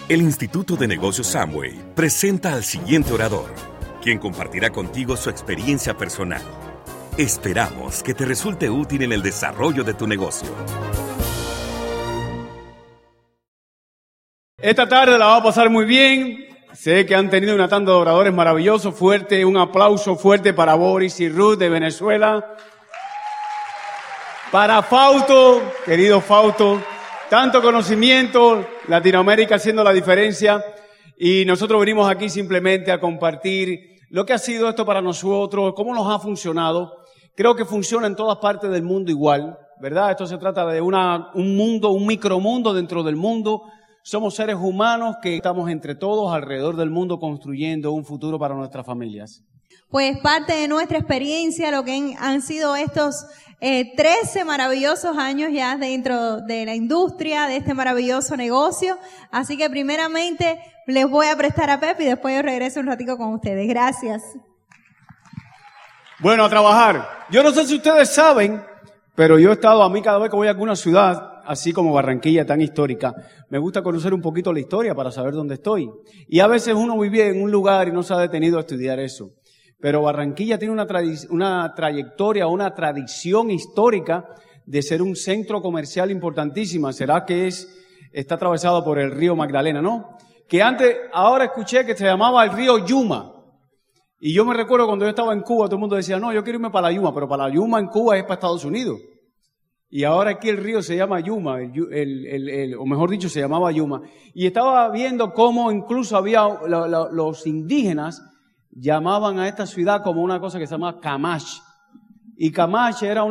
El Instituto de Negocios Amway presenta al siguiente orador, quien compartirá contigo su experiencia personal. Esperamos que te resulte útil en el desarrollo de tu negocio. Esta tarde la va a pasar muy bien. Sé que han tenido una tanda de oradores maravillosos. Fuerte, un aplauso fuerte para Boris y Ruth de Venezuela. Para Fausto, querido Fausto. Tanto conocimiento, Latinoamérica haciendo la diferencia. Y nosotros venimos aquí simplemente a compartir lo que ha sido esto para nosotros, cómo nos ha funcionado. Creo que funciona en todas partes del mundo igual, ¿verdad? Esto se trata de un mundo, un micromundo dentro del mundo. Somos seres humanos que estamos entre todos alrededor del mundo construyendo un futuro para nuestras familias. Pues parte de nuestra experiencia, lo que han sido estos 13 maravillosos años ya dentro de la industria, de este maravilloso negocio. Así que primeramente les voy a prestar a Pepe y después yo regreso un ratico con ustedes. Gracias. Bueno, a trabajar. Yo no sé si ustedes saben, pero yo he estado, a mí cada vez que voy a alguna ciudad, así como Barranquilla, tan histórica, me gusta conocer un poquito la historia para saber dónde estoy. Y a veces uno vive en un lugar y no se ha detenido a estudiar eso. Pero Barranquilla tiene una trayectoria, una tradición histórica de ser un centro comercial importantísima. ¿Será que está atravesado por el río Magdalena, no? Que antes, ahora escuché que se llamaba el río Yuma. Y yo me recuerdo cuando yo estaba en Cuba, todo el mundo decía, no, yo quiero irme para la Yuma, pero para la Yuma en Cuba es para Estados Unidos. Y ahora aquí el río se llama Yuma, o mejor dicho, se llamaba Yuma. Y estaba viendo cómo incluso había los indígenas llamaban a esta ciudad como una cosa que se llama Camash. Y Camash era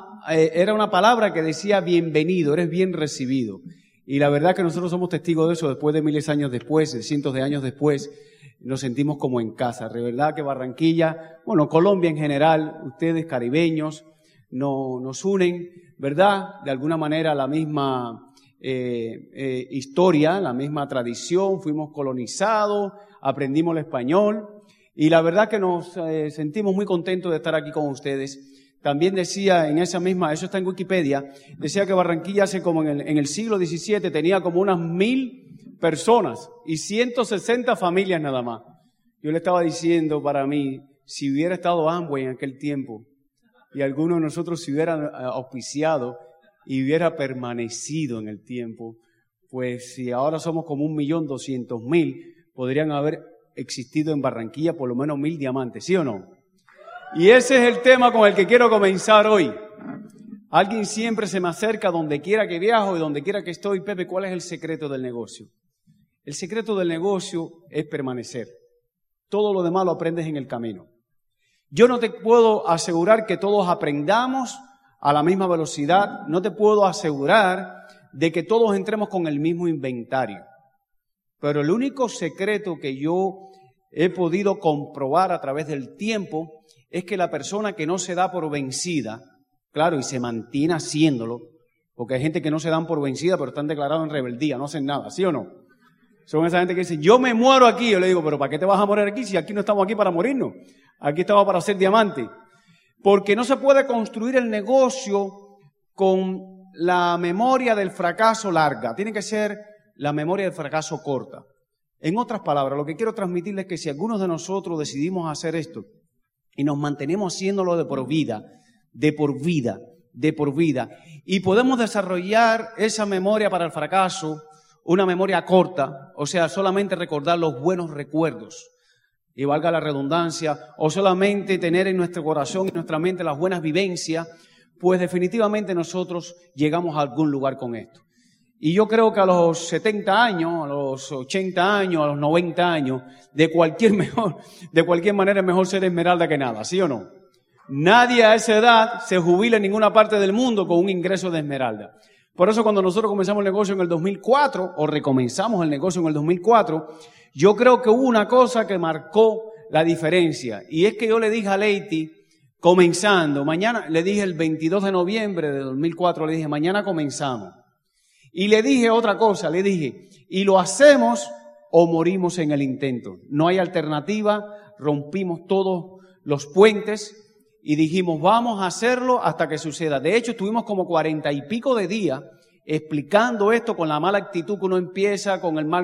una palabra que decía bienvenido, eres bien recibido. Y la verdad que nosotros somos testigos de eso después de miles de años después, de cientos de años después, nos sentimos como en casa. De verdad que Barranquilla, bueno, Colombia en general, ustedes caribeños, nos unen, ¿verdad? De alguna manera la misma historia, la misma tradición, fuimos colonizados, aprendimos el español. Y la verdad que nos sentimos muy contentos de estar aquí con ustedes. También decía en esa misma, eso está en Wikipedia, decía que Barranquilla hace como en el siglo XVII tenía como unas 1000 personas y 160 familias nada más. Yo le estaba diciendo para mí, si hubiera estado Amway en aquel tiempo y alguno de nosotros se hubiera auspiciado y hubiera permanecido en el tiempo, pues si ahora somos como 1.200.000, podrían haber existido en Barranquilla por lo menos 1000 diamantes, ¿sí o no? Y ese es el tema con el que quiero comenzar hoy. Alguien siempre se me acerca donde quiera que viajo y donde quiera que estoy. Pepe, ¿cuál es el secreto del negocio? El secreto del negocio es permanecer. Todo lo demás lo aprendes en el camino. Yo no te puedo asegurar que todos aprendamos a la misma velocidad. No te puedo asegurar de que todos entremos con el mismo inventario. Pero el único secreto que yo he podido comprobar a través del tiempo es que la persona que no se da por vencida, claro, y se mantiene haciéndolo, porque hay gente que no se dan por vencida, pero están declarados en rebeldía, no hacen nada, ¿sí o no? Son esa gente que dice, yo me muero aquí. Yo le digo, pero ¿para qué te vas a morir aquí si aquí no estamos aquí para morirnos? Aquí estamos para ser diamante. Porque no se puede construir el negocio con la memoria del fracaso larga. Tiene que ser la memoria del fracaso corta. En otras palabras, lo que quiero transmitirles es que si algunos de nosotros decidimos hacer esto y nos mantenemos haciéndolo de por vida, y podemos desarrollar esa memoria para el fracaso, una memoria corta, o sea, solamente recordar los buenos recuerdos, y valga la redundancia, o solamente tener en nuestro corazón y nuestra mente las buenas vivencias, pues definitivamente nosotros llegamos a algún lugar con esto. Y yo creo que a los 70 años, a los 80 años, a los 90 años, de cualquier manera es mejor ser esmeralda que nada, ¿sí o no? Nadie a esa edad se jubila en ninguna parte del mundo con un ingreso de esmeralda. Por eso cuando nosotros comenzamos el negocio en el 2004, o recomenzamos el negocio en el 2004, yo creo que hubo una cosa que marcó la diferencia. Y es que yo le dije a Leiti, comenzando, mañana, le dije el 22 de noviembre de 2004, le dije, mañana comenzamos. Y le dije otra cosa, le dije, y lo hacemos o morimos en el intento. No hay alternativa, rompimos todos los puentes y dijimos, vamos a hacerlo hasta que suceda. De hecho, estuvimos como 40 y pico de días explicando esto con la mala actitud que uno empieza,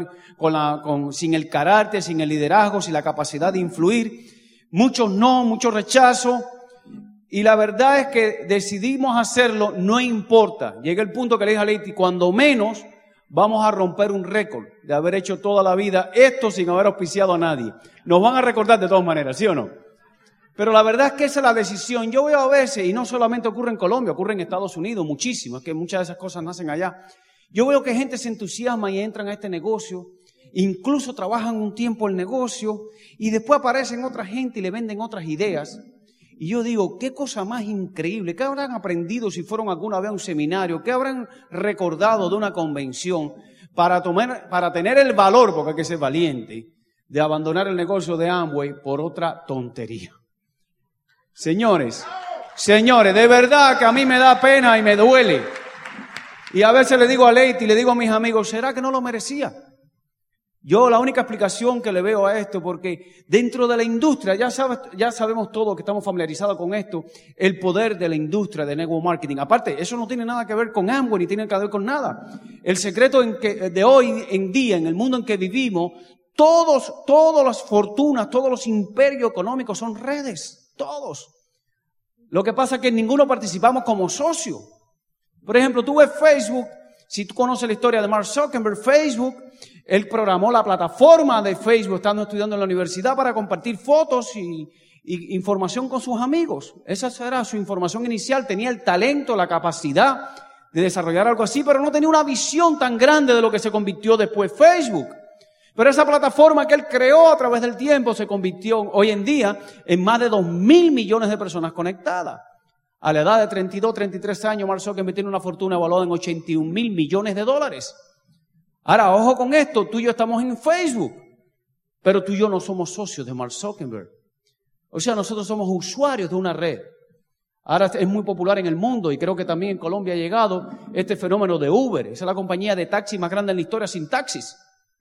sin el carácter, sin el liderazgo, sin la capacidad de influir. Muchos no, mucho rechazo. Y la verdad es que decidimos hacerlo, no importa. Llega el punto que le dije a Leiti, cuando menos vamos a romper un récord de haber hecho toda la vida esto sin haber auspiciado a nadie. Nos van a recordar de todas maneras, ¿sí o no? Pero la verdad es que esa es la decisión. Yo veo a veces, y no solamente ocurre en Colombia, ocurre en Estados Unidos muchísimo, es que muchas de esas cosas nacen allá. Yo veo que gente se entusiasma y entran a este negocio, incluso trabajan un tiempo el negocio, y después aparecen otra gente y le venden otras ideas. Y yo digo, qué cosa más increíble, ¿qué habrán aprendido si fueron alguna vez a un seminario? ¿Qué habrán recordado de una convención para tener el valor, porque hay que ser valiente, de abandonar el negocio de Amway por otra tontería? Señores, de verdad que a mí me da pena y me duele. Y a veces le digo a Leiti, le digo a mis amigos, ¿será que no lo merecía? Yo la única explicación que le veo a esto, porque dentro de la industria, ya sabemos todos que estamos familiarizados con esto, el poder de la industria de network marketing. Aparte, eso no tiene nada que ver con Amway, ni tiene que ver con nada. El secreto de hoy en día, en el mundo en que vivimos, todas las fortunas, todos los imperios económicos son redes, todos. Lo que pasa es que ninguno participamos como socio. Por ejemplo, tú ves Facebook, si tú conoces la historia de Mark Zuckerberg, Facebook, él programó la plataforma de Facebook estando estudiando en la universidad para compartir fotos y información con sus amigos. Esa era su información inicial. Tenía el talento, la capacidad de desarrollar algo así, pero no tenía una visión tan grande de lo que se convirtió después Facebook. Pero esa plataforma que él creó a través del tiempo se convirtió hoy en día en más de 2.000 millones de personas conectadas. A la edad de 32, 33 años, Mark Zuckerberg tiene una fortuna evaluada en 81.000 millones de dólares. Ahora, ojo con esto, tú y yo estamos en Facebook, pero tú y yo no somos socios de Mark Zuckerberg. O sea, nosotros somos usuarios de una red. Ahora es muy popular en el mundo y creo que también en Colombia ha llegado este fenómeno de Uber. Esa es la compañía de taxi más grande en la historia sin taxis.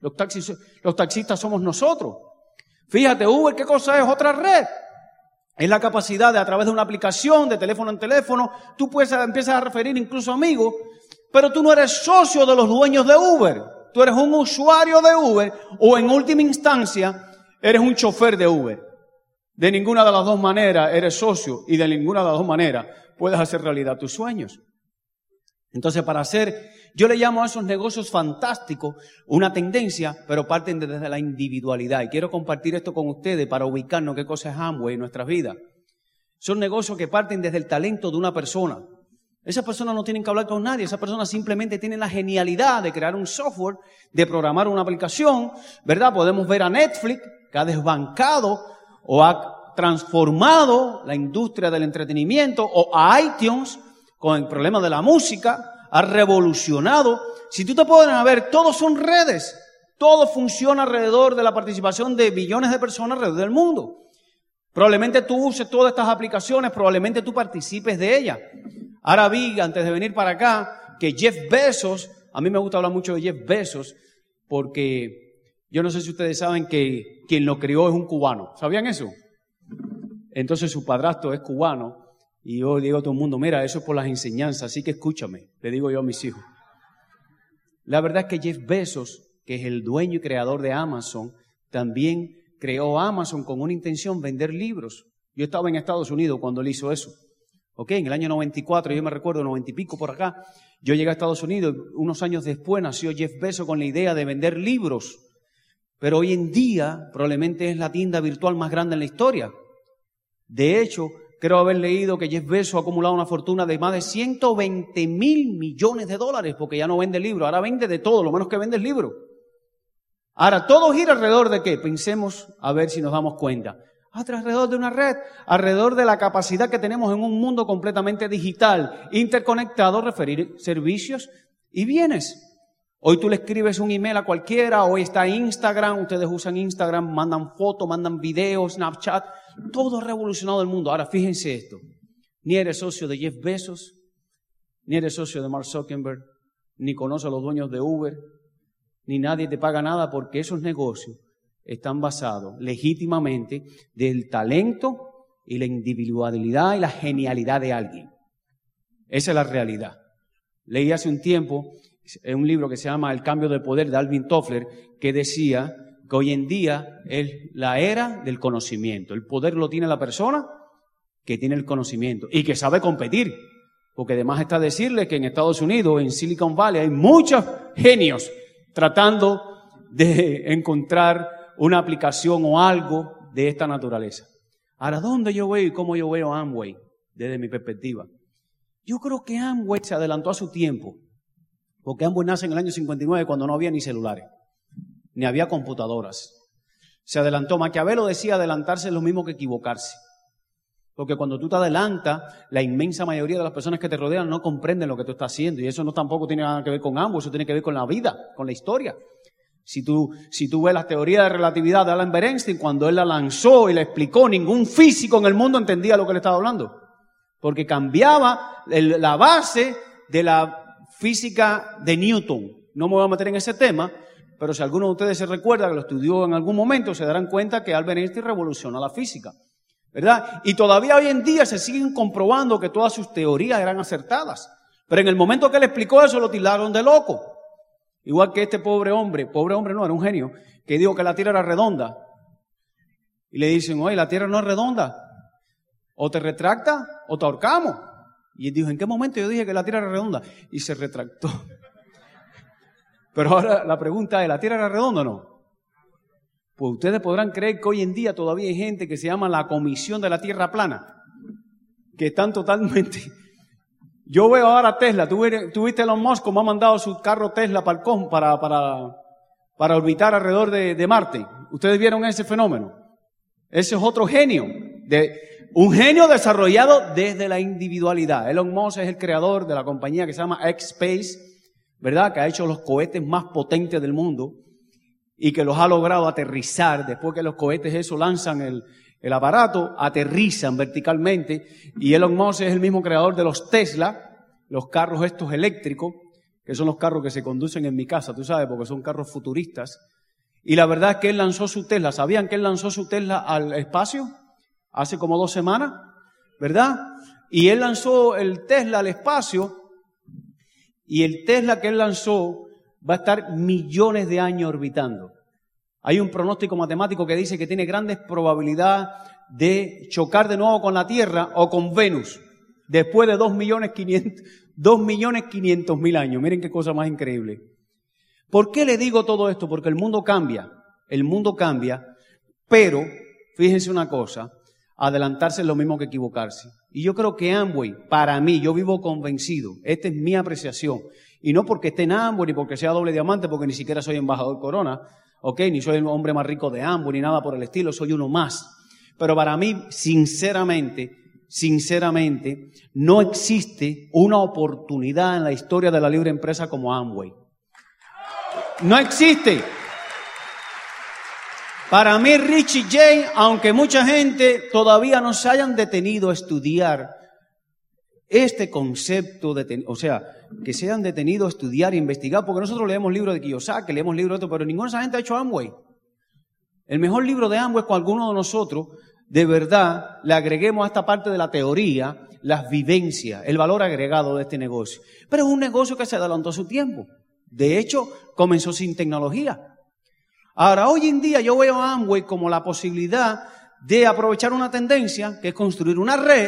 Los taxistas somos nosotros. Fíjate, Uber, ¿qué cosa es? Otra red. Es la capacidad de, a través de una aplicación, de teléfono en teléfono, tú empiezas a referir incluso amigos, pero tú no eres socio de los dueños de Uber. Tú eres un usuario de Uber o en última instancia eres un chofer de Uber. De ninguna de las dos maneras eres socio y de ninguna de las dos maneras puedes hacer realidad tus sueños. Entonces, yo le llamo a esos negocios fantásticos una tendencia, pero parten desde la individualidad. Y quiero compartir esto con ustedes para ubicarnos qué cosa es Amway en nuestras vidas. Son negocios que parten desde el talento de una persona. Esas personas no tienen que hablar con nadie. Esas personas simplemente tienen la genialidad de crear un software, de programar una aplicación, ¿verdad? Podemos ver a Netflix, que ha desbancado o ha transformado la industria del entretenimiento, o a iTunes, con el problema de la música, ha revolucionado. Si tú te pones a ver, todos son redes. Todo funciona alrededor de la participación de billones de personas alrededor del mundo. Probablemente tú uses todas estas aplicaciones, probablemente tú participes de ellas. Ahora vi, antes de venir para acá, que Jeff Bezos, a mí me gusta hablar mucho de Jeff Bezos, porque yo no sé si ustedes saben que quien lo crió es un cubano. ¿Sabían eso? Entonces su padrastro es cubano. Y yo digo a todo el mundo, mira, eso es por las enseñanzas, así que escúchame, le digo yo a mis hijos. La verdad es que Jeff Bezos, que es el dueño y creador de Amazon, también creó Amazon con una intención, vender libros. Yo estaba en Estados Unidos cuando él hizo eso. En el año 94, yo me recuerdo, 90 y pico por acá, yo llegué a Estados Unidos, unos años después nació Jeff Bezos con la idea de vender libros. Pero hoy en día probablemente es la tienda virtual más grande en la historia. De hecho, creo haber leído que Jeff Bezos ha acumulado una fortuna de más de 120.000 millones de dólares, porque ya no vende libros, ahora vende de todo, lo menos que vende es libro. Ahora, todo gira alrededor de ¿qué? Pensemos a ver si nos damos cuenta. Alrededor de una red, alrededor de la capacidad que tenemos en un mundo completamente digital, interconectado, referir servicios y bienes. Hoy tú le escribes un email a cualquiera, hoy está Instagram, ustedes usan Instagram, mandan fotos, mandan videos, Snapchat, todo ha revolucionado el mundo. Ahora fíjense esto, ni eres socio de Jeff Bezos, ni eres socio de Mark Zuckerberg, ni conoces a los dueños de Uber, ni nadie te paga nada porque esos negocios están basados legítimamente del talento y la individualidad y la genialidad de alguien. Esa es la realidad. Leí hace un tiempo un libro que se llama El cambio de poder de Alvin Toffler, que decía que hoy en día es la era del conocimiento. El poder lo tiene la persona que tiene el conocimiento y que sabe competir. Porque además está decirle que en Estados Unidos, en Silicon Valley, hay muchos genios tratando de encontrar una aplicación o algo de esta naturaleza. Ahora, ¿dónde yo veo y cómo yo veo Amway desde mi perspectiva? Yo creo que Amway se adelantó a su tiempo, porque Amway nace en el año 59 cuando no había ni celulares, ni había computadoras. Se adelantó. Maquiavelo decía adelantarse es lo mismo que equivocarse. Porque cuando tú te adelantas, la inmensa mayoría de las personas que te rodean no comprenden lo que tú estás haciendo. Y eso no tampoco tiene nada que ver con Amway, eso tiene que ver con la vida, con la historia. Si tú ves las teorías de relatividad de Albert Einstein, cuando él la lanzó y la explicó, ningún físico en el mundo entendía lo que le estaba hablando. Porque cambiaba la base de la física de Newton. No me voy a meter en ese tema, pero si alguno de ustedes se recuerda que lo estudió en algún momento, se darán cuenta que Albert Einstein revolucionó la física, ¿verdad? Y todavía hoy en día se siguen comprobando que todas sus teorías eran acertadas. Pero en el momento que él explicó eso, lo tildaron de loco. Igual que este pobre hombre no, era un genio, que dijo que la Tierra era redonda. Y le dicen, oye, la Tierra no es redonda. O te retractas o te ahorcamos. Y él dijo, ¿en qué momento yo dije que la Tierra era redonda? Y se retractó. Pero ahora la pregunta es, ¿la Tierra era redonda o no? Pues ustedes podrán creer que hoy en día todavía hay gente que se llama la Comisión de la Tierra Plana, que están totalmente... Yo veo ahora a Tesla, tú viste Elon Musk como ha mandado su carro Tesla para orbitar alrededor de Marte. ¿Ustedes vieron ese fenómeno? Ese es otro genio, un genio desarrollado desde la individualidad. Elon Musk es el creador de la compañía que se llama X-Space, ¿verdad? Que ha hecho los cohetes más potentes del mundo y que los ha logrado aterrizar. Después que los cohetes eso lanzan el aparato, aterrizan verticalmente, y Elon Musk es el mismo creador de los Tesla, los carros estos eléctricos, que son los carros que se conducen en mi casa, tú sabes, porque son carros futuristas. Y la verdad es que él lanzó su Tesla. ¿Sabían que él lanzó su Tesla al espacio? Hace como 2 semanas, ¿verdad? Y él lanzó el Tesla al espacio, y el Tesla que él lanzó va a estar millones de años orbitando. Hay un pronóstico matemático que dice que tiene grandes probabilidades de chocar de nuevo con la Tierra o con Venus después de 2.500.000 años. Miren qué cosa más increíble. ¿Por qué le digo todo esto? Porque el mundo cambia, pero fíjense una cosa, adelantarse es lo mismo que equivocarse. Y yo creo que Amway, para mí, yo vivo convencido, esta es mi apreciación, y no porque esté en Amway ni porque sea doble diamante, porque ni siquiera soy embajador Corona, ni soy el hombre más rico de Amway, ni nada por el estilo, soy uno más. Pero para mí, sinceramente, no existe una oportunidad en la historia de la libre empresa como Amway. No existe. Para mí, Richie Jane, aunque mucha gente todavía no se hayan detenido a estudiar este concepto, que se hayan detenido a estudiar e investigar, porque nosotros leemos libros de Kiyosaki, leemos libros de esto, pero ninguna de esa gente ha hecho Amway. El mejor libro de Amway es cuando alguno de nosotros, de verdad, le agreguemos a esta parte de la teoría, las vivencias, el valor agregado de este negocio. Pero es un negocio que se adelantó a su tiempo. De hecho, comenzó sin tecnología. Ahora, hoy en día yo veo a Amway como la posibilidad de aprovechar una tendencia, que es construir una red,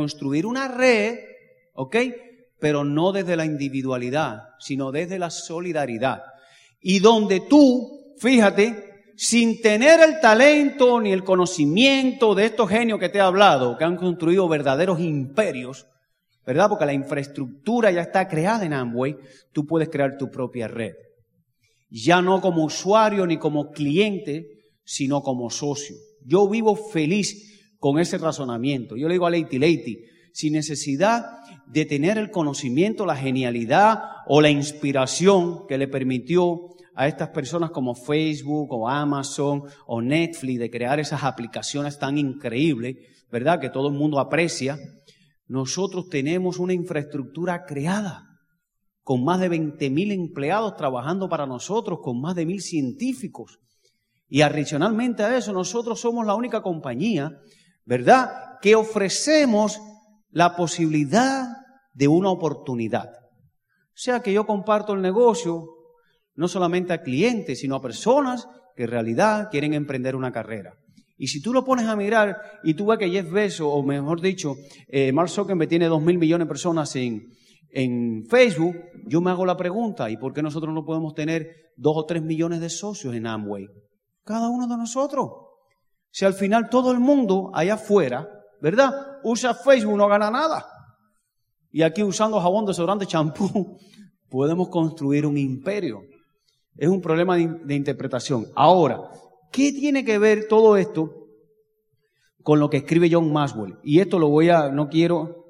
¿ok? Pero no desde la individualidad, sino desde la solidaridad. Y donde tú, fíjate, sin tener el talento ni el conocimiento de estos genios que te he hablado, que han construido verdaderos imperios, ¿verdad? Porque la infraestructura ya está creada en Amway, tú puedes crear tu propia red. Ya no como usuario ni como cliente, sino como socio. Yo vivo feliz con ese razonamiento. Yo le digo a Leiti, sin necesidad de tener el conocimiento, la genialidad o la inspiración que le permitió a estas personas como Facebook o Amazon o Netflix de crear esas aplicaciones tan increíbles, ¿verdad? Que todo el mundo aprecia. Nosotros tenemos una infraestructura creada con más de 20.000 empleados trabajando para nosotros, con más de 1.000 científicos. Y adicionalmente a eso, nosotros somos la única compañía, ¿verdad?, que ofrecemos la posibilidad de una oportunidad. sea que yo comparto el negocio no solamente a clientes, sino a personas que en realidad quieren emprender una carrera. Y si tú lo pones a mirar y tú ves que Jeff Bezos, o mejor dicho, Mark Zuckerberg tiene 2.000 millones de personas en Facebook, yo me hago la pregunta, ¿y por qué nosotros no podemos tener 2 o 3 millones de socios en Amway? Cada uno de nosotros. Si al final todo el mundo allá afuera, ¿verdad?, usa Facebook, no gana nada. Y aquí usando jabón, desodorante, champú, podemos construir un imperio. Es un problema de interpretación. Ahora, ¿qué tiene que ver todo esto con lo que escribe John Maxwell? Y esto no quiero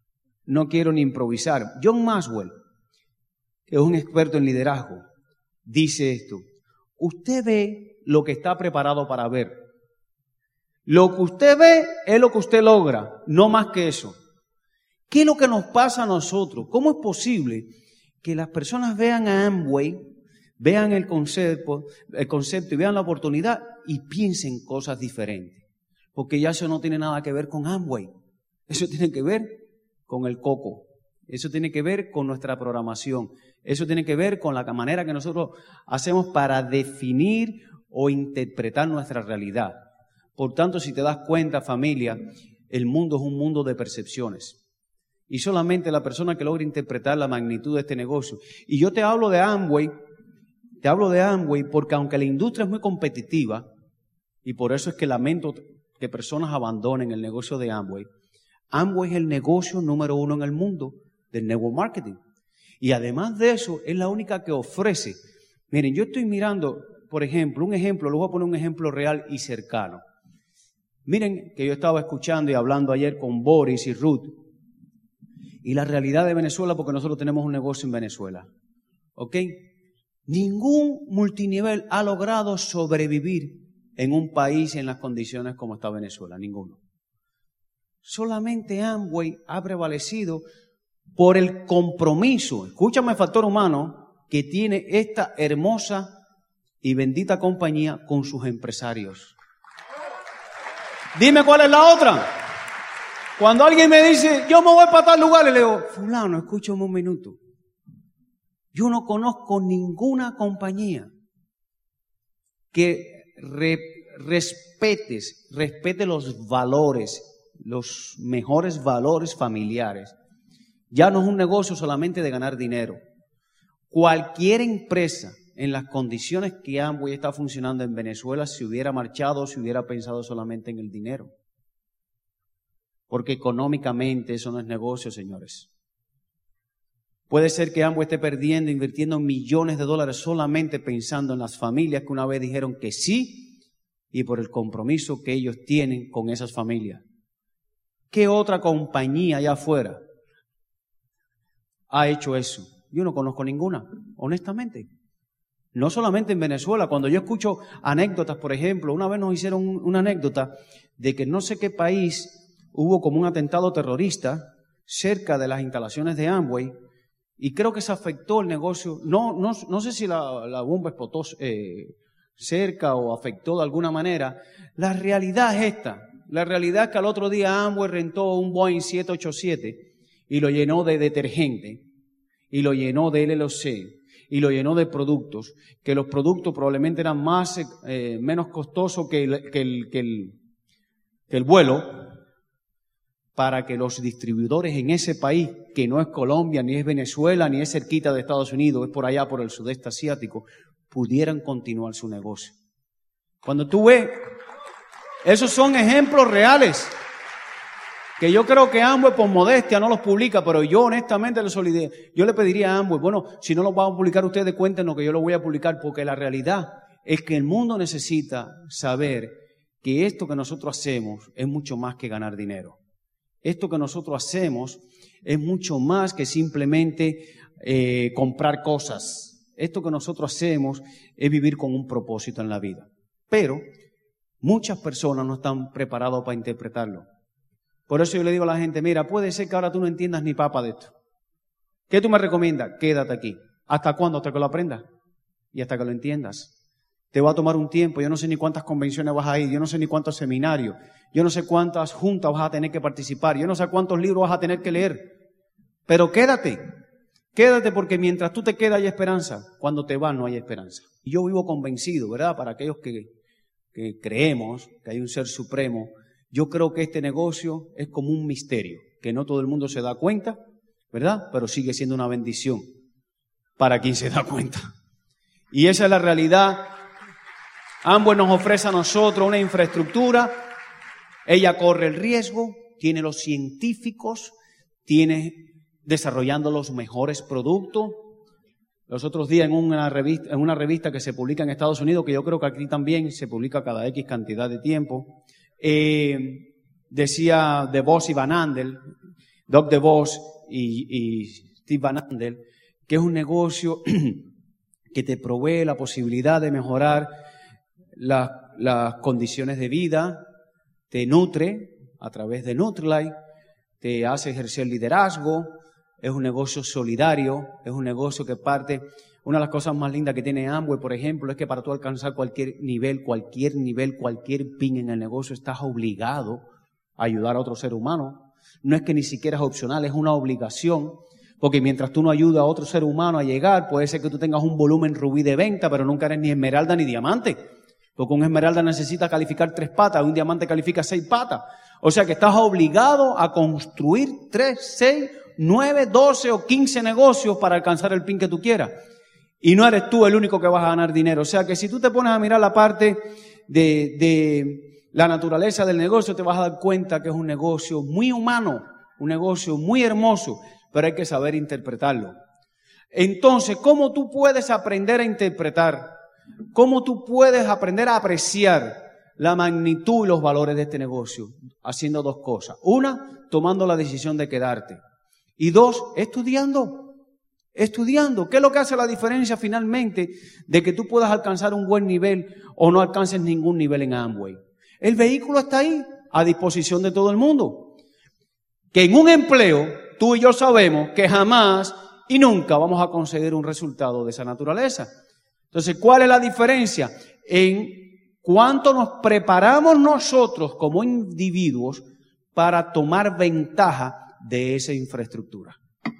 ni improvisar. John Maxwell, que es un experto en liderazgo, dice esto: usted ve lo que está preparado para ver. Lo que usted ve es lo que usted logra, no más que eso. ¿Qué es lo que nos pasa a nosotros? ¿Cómo es posible que las personas vean a Amway, vean el concepto y vean la oportunidad y piensen cosas diferentes? Porque ya eso no tiene nada que ver con Amway. Eso tiene que ver con el coco. Eso tiene que ver con nuestra programación. Eso tiene que ver con la manera que nosotros hacemos para definir o interpretar nuestra realidad. Por tanto, si te das cuenta, familia, el mundo es un mundo de percepciones. Y solamente la persona que logra interpretar la magnitud de este negocio. Y yo te hablo de Amway porque aunque la industria es muy competitiva, y por eso es que lamento que personas abandonen el negocio de Amway, Amway es el negocio número 1 en el mundo del network marketing. Y además de eso, es la única que ofrece. Miren, yo estoy mirando, por ejemplo, les voy a poner un ejemplo real y cercano. Miren que yo estaba escuchando y hablando ayer con Boris y Ruth, y la realidad de Venezuela, porque nosotros tenemos un negocio en Venezuela. ¿Ok? Ningún multinivel ha logrado sobrevivir en un país en las condiciones como está Venezuela. Ninguno. Solamente Amway ha prevalecido por el compromiso, escúchame, factor humano, que tiene esta hermosa y bendita compañía con sus empresarios. Dime cuál es la otra. Cuando alguien me dice, yo me voy para tal lugar, le digo, fulano, escúchame un minuto. Yo no conozco ninguna compañía que respete los valores, los mejores valores familiares. Ya no es un negocio solamente de ganar dinero. Cualquier empresa en las condiciones que Amway está funcionando en Venezuela se hubiera marchado, se hubiera pensado solamente en el dinero. Porque económicamente eso no es negocio, señores. Puede ser que Amway esté invirtiendo millones de dólares solamente pensando en las familias que una vez dijeron que sí y por el compromiso que ellos tienen con esas familias. ¿Qué otra compañía allá afuera ha hecho eso? Yo no conozco ninguna, honestamente. No solamente en Venezuela. Cuando yo escucho anécdotas, por ejemplo, una vez nos hicieron una anécdota de que no sé qué país hubo como un atentado terrorista cerca de las instalaciones de Amway y creo que se afectó el negocio. No sé si la bomba explotó cerca o afectó de alguna manera. La realidad es esta. La realidad es que al otro día Amway rentó un Boeing 787 y lo llenó de detergente y lo llenó de LLC y lo llenó de productos, que los productos probablemente eran menos costosos que el vuelo, para que los distribuidores en ese país, que no es Colombia, ni es Venezuela, ni es cerquita de Estados Unidos, es por allá, por el sudeste asiático, pudieran continuar su negocio. Cuando tú ves, esos son ejemplos reales, que yo creo que Amway por modestia no los publica, pero yo honestamente yo le pediría a Amway, bueno, si no los van a publicar ustedes, cuéntenos que yo lo voy a publicar, porque la realidad es que el mundo necesita saber que esto que nosotros hacemos es mucho más que ganar dinero. Esto que nosotros hacemos es mucho más que simplemente comprar cosas. Esto que nosotros hacemos es vivir con un propósito en la vida. Pero muchas personas no están preparadas para interpretarlo. Por eso yo le digo a la gente, mira, puede ser que ahora tú no entiendas ni papa de esto. ¿Qué tú me recomiendas? Quédate aquí. ¿Hasta cuándo? Hasta que lo aprendas y hasta que lo entiendas. Te va a tomar un tiempo, yo no sé ni cuántas convenciones vas a ir, yo no sé ni cuántos seminarios, yo no sé cuántas juntas vas a tener que participar, yo no sé cuántos libros vas a tener que leer, pero quédate, Quédate porque mientras tú te quedas hay esperanza. Cuando te vas no hay esperanza. Y yo vivo convencido, ¿verdad? Para aquellos que creemos que hay un ser supremo, yo creo que este negocio es como un misterio, que no todo el mundo se da cuenta, ¿verdad? Pero sigue siendo una bendición para quien se da cuenta. Y esa es la realidad. Amway nos ofrece a nosotros una infraestructura. Ella corre el riesgo, tiene los científicos, tiene desarrollando los mejores productos. Los otros días en una revista que se publica en Estados Unidos, que yo creo que aquí también se publica cada X cantidad de tiempo, decía DeVos y Van Andel, Doug DeVos y Steve Van Andel, que es un negocio que te provee la posibilidad de mejorar las condiciones de vida, te nutre a través de Nutrilite, te hace ejercer liderazgo, es un negocio solidario, es un negocio que parte. Una de las cosas más lindas que tiene Amway, por ejemplo, es que para tú alcanzar cualquier nivel, cualquier pin en el negocio, estás obligado a ayudar a otro ser humano. No es que ni siquiera es opcional, es una obligación, porque mientras tú no ayudas a otro ser humano a llegar, puede ser que tú tengas un volumen rubí de venta, pero nunca eres ni esmeralda ni diamante. Porque un esmeralda necesita calificar 3 patas, un diamante califica 6 patas. O sea que estás obligado a construir 3, 6, 9, 12 o 15 negocios para alcanzar el pin que tú quieras. Y no eres tú el único que vas a ganar dinero. O sea que si tú te pones a mirar la parte de la naturaleza del negocio, te vas a dar cuenta que es un negocio muy humano, un negocio muy hermoso, pero hay que saber interpretarlo. Entonces, ¿cómo tú puedes aprender a interpretar? ¿Cómo tú puedes aprender a apreciar la magnitud y los valores de este negocio? Haciendo 2 cosas. Una, tomando la decisión de quedarte. Y 2, estudiando. Estudiando. ¿Qué es lo que hace la diferencia finalmente de que tú puedas alcanzar un buen nivel o no alcances ningún nivel en Amway? El vehículo está ahí, a disposición de todo el mundo. Que en un empleo, tú y yo sabemos que jamás y nunca vamos a conseguir un resultado de esa naturaleza. Entonces, ¿cuál es la diferencia? En cuánto nos preparamos nosotros como individuos para tomar ventaja de esa infraestructura.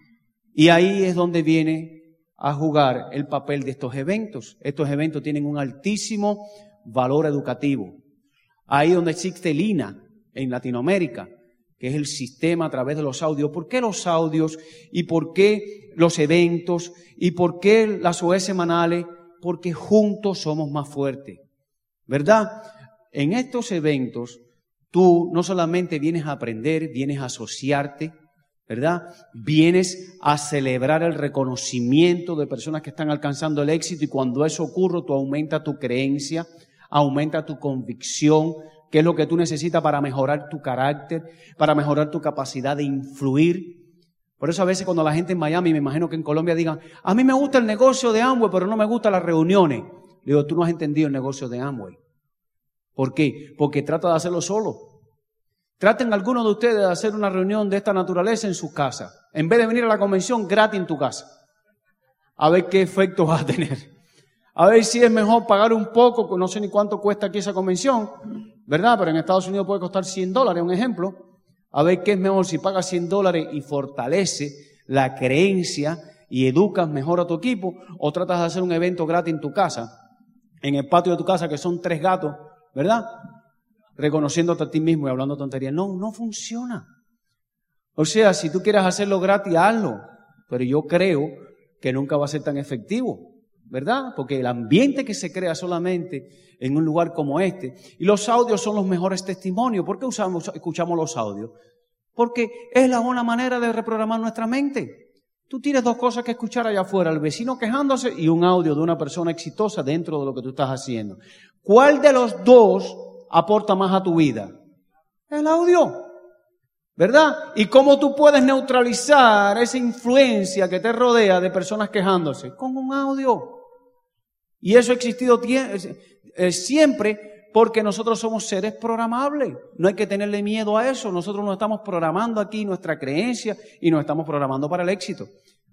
Y ahí es donde viene a jugar el papel de estos eventos. Estos eventos tienen un altísimo valor educativo. Ahí donde existe el INA en Latinoamérica, que es el sistema a través de los audios. ¿Por qué los audios? ¿Y por qué los eventos? ¿Y por qué las OE semanales? Porque juntos somos más fuertes, ¿verdad? En estos eventos, tú no solamente vienes a aprender, vienes a asociarte, ¿verdad? Vienes a celebrar el reconocimiento de personas que están alcanzando el éxito y cuando eso ocurre, tú aumentas tu creencia, aumenta tu convicción, que es lo que tú necesitas para mejorar tu carácter, para mejorar tu capacidad de influir. Por eso a veces cuando la gente en Miami, me imagino que en Colombia digan, a mí me gusta el negocio de Amway, pero no me gustan las reuniones. Le digo, tú no has entendido el negocio de Amway. ¿Por qué? Porque trata de hacerlo solo. Traten algunos de ustedes de hacer una reunión de esta naturaleza en sus casas. En vez de venir a la convención, gratis en tu casa. A ver qué efecto va a tener. A ver si es mejor pagar un poco, no sé ni cuánto cuesta aquí esa convención, ¿verdad? Pero en Estados Unidos puede costar $100, un ejemplo. A ver qué es mejor si pagas $100 y fortalece la creencia y educas mejor a tu equipo, o tratas de hacer un evento gratis en tu casa, en el patio de tu casa, que son 3 gatos, ¿verdad? Reconociéndote a ti mismo y hablando tonterías. No, no funciona. O sea, si tú quieres hacerlo gratis, hazlo. Pero yo creo que nunca va a ser tan efectivo, ¿verdad? Porque el ambiente que se crea solamente en un lugar como este, y los audios son los mejores testimonios. ¿Por qué escuchamos los audios? Porque es la buena manera de reprogramar nuestra mente. Tú tienes 2 cosas que escuchar allá afuera, el vecino quejándose y un audio de una persona exitosa dentro de lo que tú estás haciendo. ¿Cuál de los 2 aporta más a tu vida? El audio, ¿verdad? ¿Y cómo tú puedes neutralizar esa influencia que te rodea de personas quejándose? Con un audio. Y eso ha existido siempre porque nosotros somos seres programables. No hay que tenerle miedo a eso. Nosotros nos estamos programando aquí nuestra creencia y nos estamos programando para el éxito.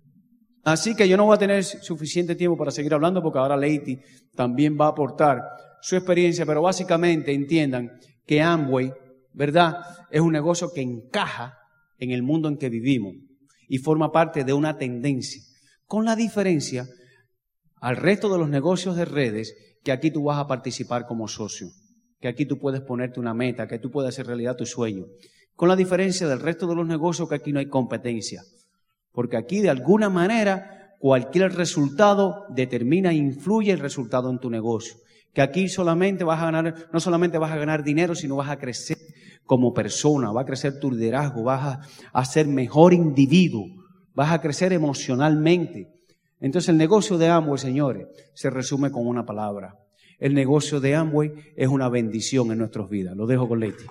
Así que yo no voy a tener suficiente tiempo para seguir hablando porque ahora Leiti también va a aportar su experiencia, pero básicamente entiendan que Amway, ¿verdad?, es un negocio que encaja en el mundo en que vivimos. y forma parte de una tendencia, con la diferencia al resto de los negocios de redes que aquí tú vas a participar como socio, que aquí tú puedes ponerte una meta, que tú puedes hacer realidad tu sueño, con la diferencia del resto de los negocios que aquí no hay competencia, porque aquí de alguna manera cualquier resultado determina e influye el resultado en tu negocio, que aquí solamente vas a ganar, no solamente vas a ganar dinero, sino vas a crecer como persona, va a crecer tu liderazgo, vas a ser mejor individuo, vas a crecer emocionalmente. Entonces el negocio de Amway, señores, se resume con una palabra. El negocio de Amway es una bendición en nuestras vidas. Lo dejo con Leti.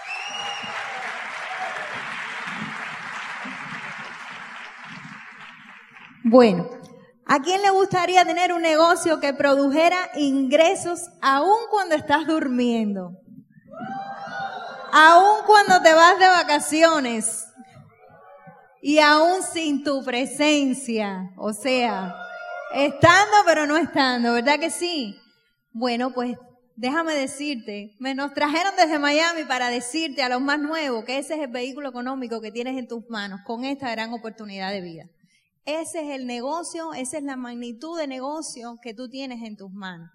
Bueno, ¿a quién le gustaría tener un negocio que produjera ingresos aún cuando estás durmiendo? Aún cuando te vas de vacaciones. Y aún sin tu presencia, o sea, estando pero no estando, ¿verdad que sí? Bueno, pues déjame decirte, nos trajeron desde Miami para decirte a los más nuevos que ese es el vehículo económico que tienes en tus manos con esta gran oportunidad de vida. Ese es el negocio, esa es la magnitud de negocio que tú tienes en tus manos.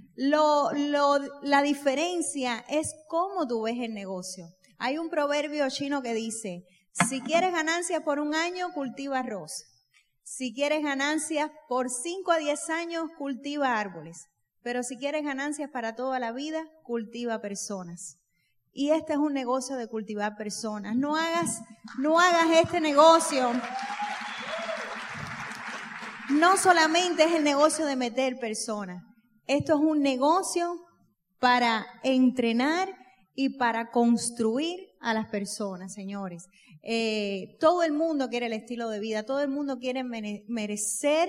La diferencia es cómo tú ves el negocio. Hay un proverbio chino que dice: si quieres ganancias por un año, cultiva arroz. Si quieres ganancias por 5 a 10 años, cultiva árboles. Pero si quieres ganancias para toda la vida, cultiva personas. Y este es un negocio de cultivar personas. No hagas este negocio. No solamente es el negocio de meter personas. Esto es un negocio para entrenar y para construir a las personas, señores. Todo el mundo quiere el estilo de vida, todo el mundo quiere merecer,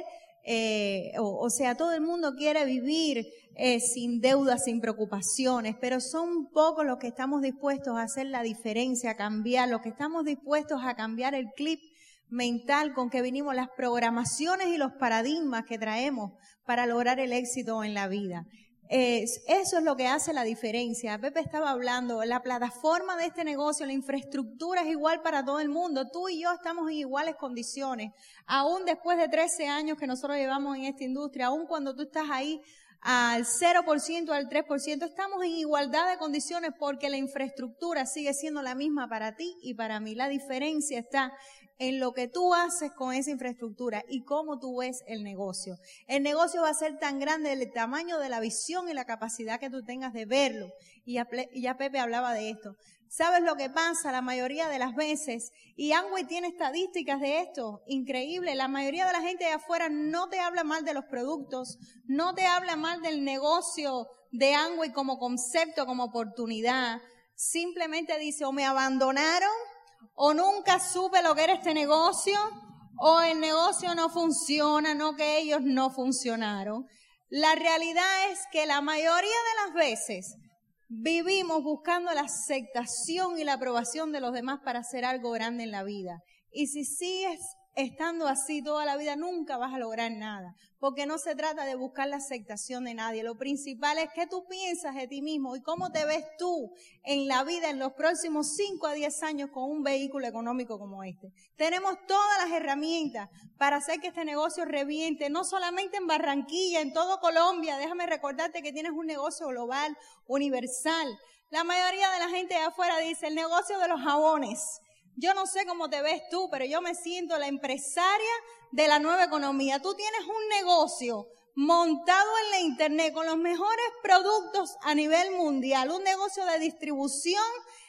o sea, todo el mundo quiere vivir sin deudas, sin preocupaciones, pero son pocos los que estamos dispuestos a hacer la diferencia, a cambiar, los que estamos dispuestos a cambiar el clip mental con que vinimos, las programaciones y los paradigmas que traemos para lograr el éxito en la vida. Eso es lo que hace la diferencia. Pepe estaba hablando, la plataforma de este negocio, la infraestructura es igual para todo el mundo. Tú y yo estamos en iguales condiciones. Aún después de 13 años que nosotros llevamos en esta industria, aún cuando tú estás ahí al 0%, al 3%, estamos en igualdad de condiciones porque la infraestructura sigue siendo la misma para ti y para mí. La diferencia está en lo que tú haces con esa infraestructura y cómo tú ves el negocio. El negocio va a ser tan grande el tamaño de la visión y la capacidad que tú tengas de verlo. Y ya Pepe hablaba de esto. ¿Sabes lo que pasa la mayoría de las veces? Y Amway tiene estadísticas de esto, increíble. La mayoría de la gente de afuera no te habla mal de los productos, no te habla mal del negocio de Amway como concepto, como oportunidad. Simplemente dice, o me abandonaron, o nunca supe lo que era este negocio, o el negocio no funciona, no que ellos no funcionaron. La realidad es que la mayoría de las veces vivimos buscando la aceptación y la aprobación de los demás para hacer algo grande en la vida. Y si sigues estando así toda la vida, nunca vas a lograr nada. Porque no se trata de buscar la aceptación de nadie. Lo principal es qué tú piensas de ti mismo y cómo te ves tú en la vida en los próximos 5 a 10 años con un vehículo económico como este. Tenemos todas las herramientas para hacer que este negocio reviente, no solamente en Barranquilla, en todo Colombia. Déjame recordarte que tienes un negocio global, universal. La mayoría de la gente de afuera dice el negocio de los jabones. Yo no sé cómo te ves tú, pero yo me siento la empresaria de la nueva economía. Tú tienes un negocio montado en la internet con los mejores productos a nivel mundial, un negocio de distribución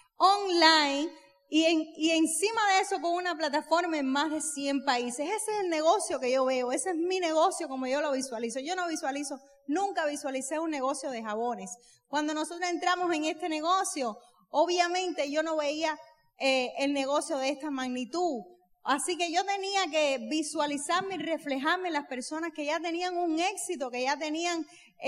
online y encima de eso con una plataforma en más de 100 países. Ese es el negocio que yo veo, ese es mi negocio como yo lo visualizo. Yo no visualizo, nunca visualicé un negocio de jabones. Cuando nosotros entramos en este negocio, obviamente yo no veía el negocio de esta magnitud. Así que yo tenía que visualizarme y reflejarme en las personas que ya tenían un éxito, que ya tenían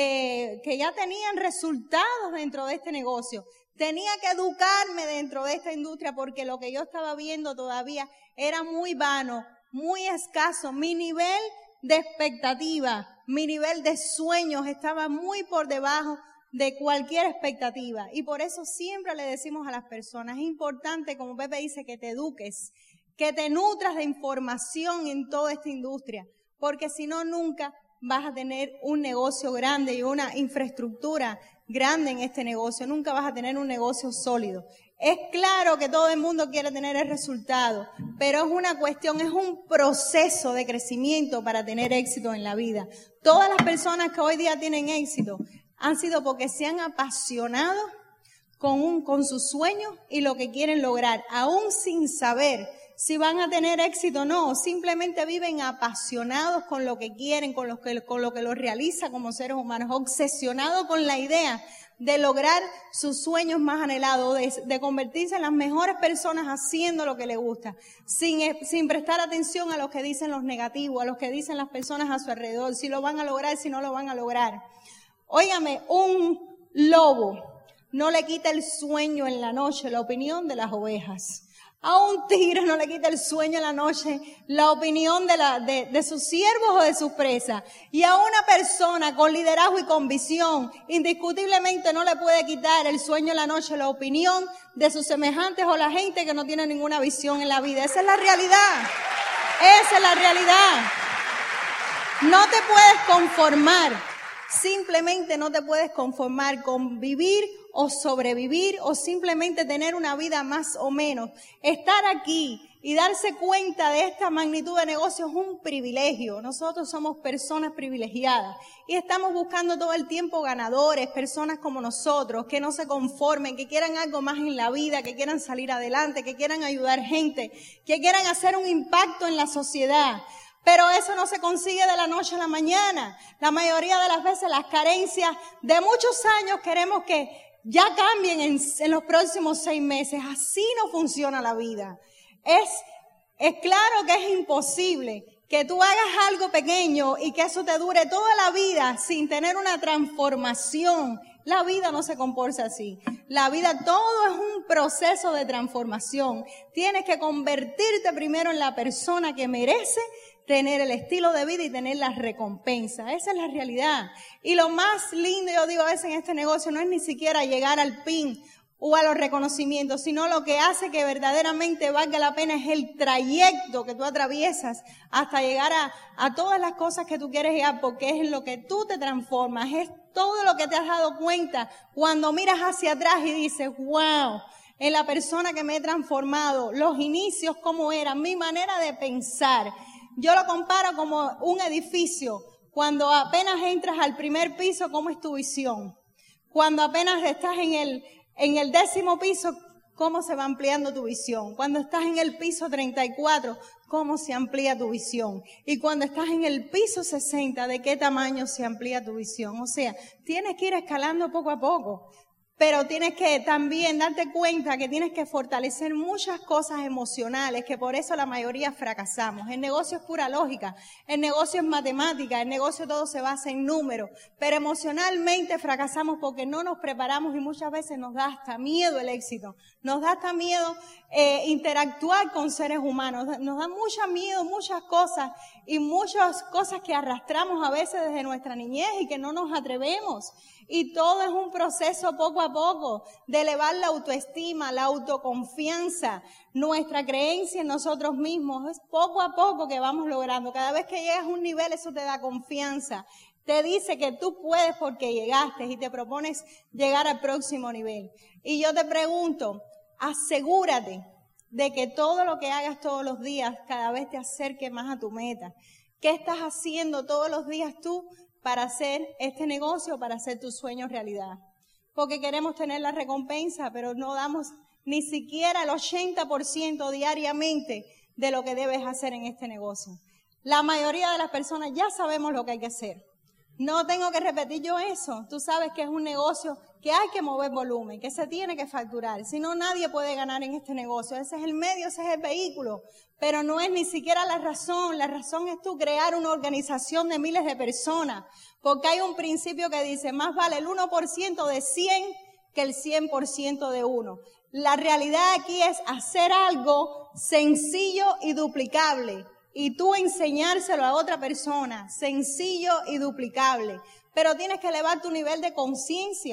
resultados dentro de este negocio. Tenía que educarme dentro de esta industria porque lo que yo estaba viendo todavía era muy vano, muy escaso. Mi nivel de expectativa, mi nivel de sueños estaba muy por debajo de cualquier expectativa. Y por eso siempre le decimos a las personas, es importante, como Pepe dice, que te eduques, que te nutras de información en toda esta industria, porque si no, nunca vas a tener un negocio grande y una infraestructura grande en este negocio, nunca vas a tener un negocio sólido. Es claro que todo el mundo quiere tener el resultado, pero es una cuestión, es un proceso de crecimiento para tener éxito en la vida. Todas las personas que hoy día tienen éxito han sido porque se han apasionado con sus sueños y lo que quieren lograr, aún sin saber si van a tener éxito o no, simplemente viven apasionados con lo que quieren, con lo que los realiza como seres humanos, obsesionados con la idea de lograr sus sueños más anhelados, de convertirse en las mejores personas haciendo lo que les gusta, sin prestar atención a lo que dicen los negativos, a lo que dicen las personas a su alrededor, si lo van a lograr, si no lo van a lograr. Óigame, un lobo no le quita el sueño en la noche, la opinión de las ovejas. A un tigre no le quita el sueño en la noche, la opinión de sus siervos o de sus presas. Y a una persona con liderazgo y con visión, indiscutiblemente no le puede quitar el sueño en la noche, la opinión de sus semejantes o la gente que no tiene ninguna visión en la vida. Esa es la realidad. Esa es la realidad. No te puedes conformar. Simplemente no te puedes conformar con vivir o sobrevivir o simplemente tener una vida más o menos. Estar aquí y darse cuenta de esta magnitud de negocio es un privilegio. Nosotros somos personas privilegiadas y estamos buscando todo el tiempo ganadores, personas como nosotros, que no se conformen, que quieran algo más en la vida, que quieran salir adelante, que quieran ayudar gente, que quieran hacer un impacto en la sociedad. Pero eso no se consigue de la noche a la mañana. La mayoría de las veces las carencias de muchos años queremos que ya cambien en los próximos 6 meses. Así no funciona la vida. Es claro que es imposible que tú hagas algo pequeño y que eso te dure toda la vida sin tener una transformación. La vida no se comporta así. La vida, todo es un proceso de transformación. Tienes que convertirte primero en la persona que merece tener el estilo de vida y tener las recompensas. Esa es la realidad. Y lo más lindo, yo digo a veces en este negocio, no es ni siquiera llegar al PIN o a los reconocimientos, sino lo que hace que verdaderamente valga la pena es el trayecto que tú atraviesas hasta llegar a todas las cosas que tú quieres llegar, porque es en lo que tú te transformas, es todo lo que te has dado cuenta cuando miras hacia atrás y dices, wow, en la persona que me he transformado, los inicios cómo eran, mi manera de pensar. Yo lo comparo como un edificio. Cuando apenas entras al primer piso, ¿cómo es tu visión? Cuando apenas estás en el 10º piso, ¿cómo se va ampliando tu visión? Cuando estás en el piso 34, ¿cómo se amplía tu visión? Y cuando estás en el piso 60, ¿de qué tamaño se amplía tu visión? O sea, tienes que ir escalando poco a poco. Pero tienes que también darte cuenta que tienes que fortalecer muchas cosas emocionales, que por eso la mayoría fracasamos. El negocio es pura lógica, el negocio es matemática, el negocio todo se basa en números, pero emocionalmente fracasamos porque no nos preparamos y muchas veces nos da hasta miedo el éxito. Nos da hasta miedo interactuar con seres humanos, nos da mucho miedo muchas cosas y muchas cosas que arrastramos a veces desde nuestra niñez y que no nos atrevemos. Y todo es un proceso poco a poco de elevar la autoestima, la autoconfianza, nuestra creencia en nosotros mismos. Es poco a poco que vamos logrando. Cada vez que llegas a un nivel, eso te da confianza. Te dice que tú puedes porque llegaste y te propones llegar al próximo nivel. Y yo te pregunto, asegúrate de que todo lo que hagas todos los días cada vez te acerque más a tu meta. ¿Qué estás haciendo todos los días tú para hacer este negocio, para hacer tus sueños realidad? Porque queremos tener la recompensa, pero no damos ni siquiera el 80% diariamente de lo que debes hacer en este negocio. La mayoría de las personas ya sabemos lo que hay que hacer. No tengo que repetir yo eso. Tú sabes que es un negocio que hay que mover volumen, que se tiene que facturar. Si no, nadie puede ganar en este negocio. Ese es el medio, ese es el vehículo. Pero no es ni siquiera la razón. La razón es tú crear una organización de miles de personas. Porque hay un principio que dice, más vale el 1% de 100 que el 100% de 1. La realidad aquí es hacer algo sencillo y duplicable. Y tú enseñárselo a otra persona, sencillo y duplicable. Pero tienes que elevar tu nivel de conciencia.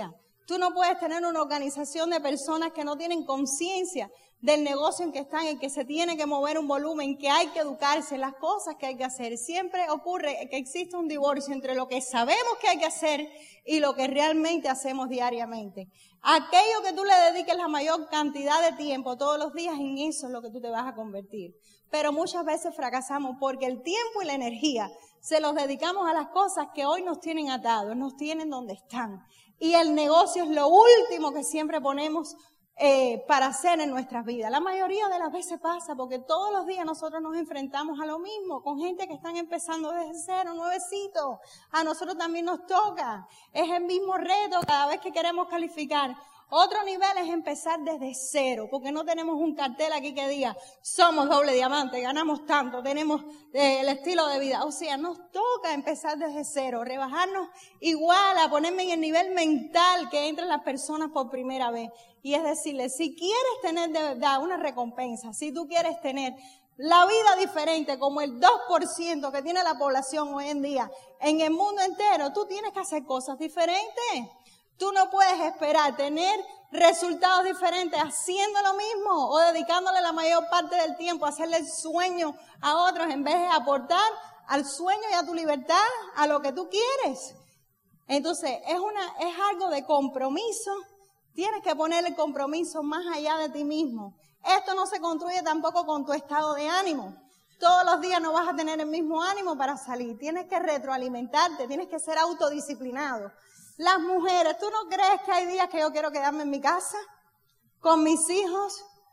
Tú no puedes tener una organización de personas que no tienen conciencia del negocio en que están, en que se tiene que mover un volumen, que hay que educarse, las cosas que hay que hacer. Siempre ocurre que existe un divorcio entre lo que sabemos que hay que hacer y lo que realmente hacemos diariamente. Aquello que tú le dediques la mayor cantidad de tiempo todos los días, en eso es lo que tú te vas a convertir. Pero muchas veces fracasamos porque el tiempo y la energía se los dedicamos a las cosas que hoy nos tienen atados, nos tienen donde están. Y el negocio es lo último que siempre ponemos para hacer en nuestras vidas. La mayoría de las veces pasa porque todos los días nosotros nos enfrentamos a lo mismo, con gente que están empezando desde cero, nuevecito. A nosotros también nos toca. Es el mismo reto cada vez que queremos calificar. Otro nivel es empezar desde cero, porque no tenemos un cartel aquí que diga, somos doble diamante, ganamos tanto, tenemos el estilo de vida. O sea, nos toca empezar desde cero, rebajarnos igual, a ponerme en el nivel mental que entran las personas por primera vez. Y es decirle, si quieres tener de verdad una recompensa, si tú quieres tener la vida diferente como el 2% que tiene la población hoy en día en el mundo entero, tú tienes que hacer cosas diferentes. Tú no puedes esperar tener resultados diferentes haciendo lo mismo o dedicándole la mayor parte del tiempo a hacerle el sueño a otros en vez de aportar al sueño y a tu libertad, a lo que tú quieres. Entonces, es algo de compromiso. Tienes que poner el compromiso más allá de ti mismo. Esto no se construye tampoco con tu estado de ánimo. Todos los días no vas a tener el mismo ánimo para salir. Tienes que retroalimentarte, tienes que ser autodisciplinado. Las mujeres, ¿tú no crees que hay días que yo quiero quedarme en mi casa con mis hijos,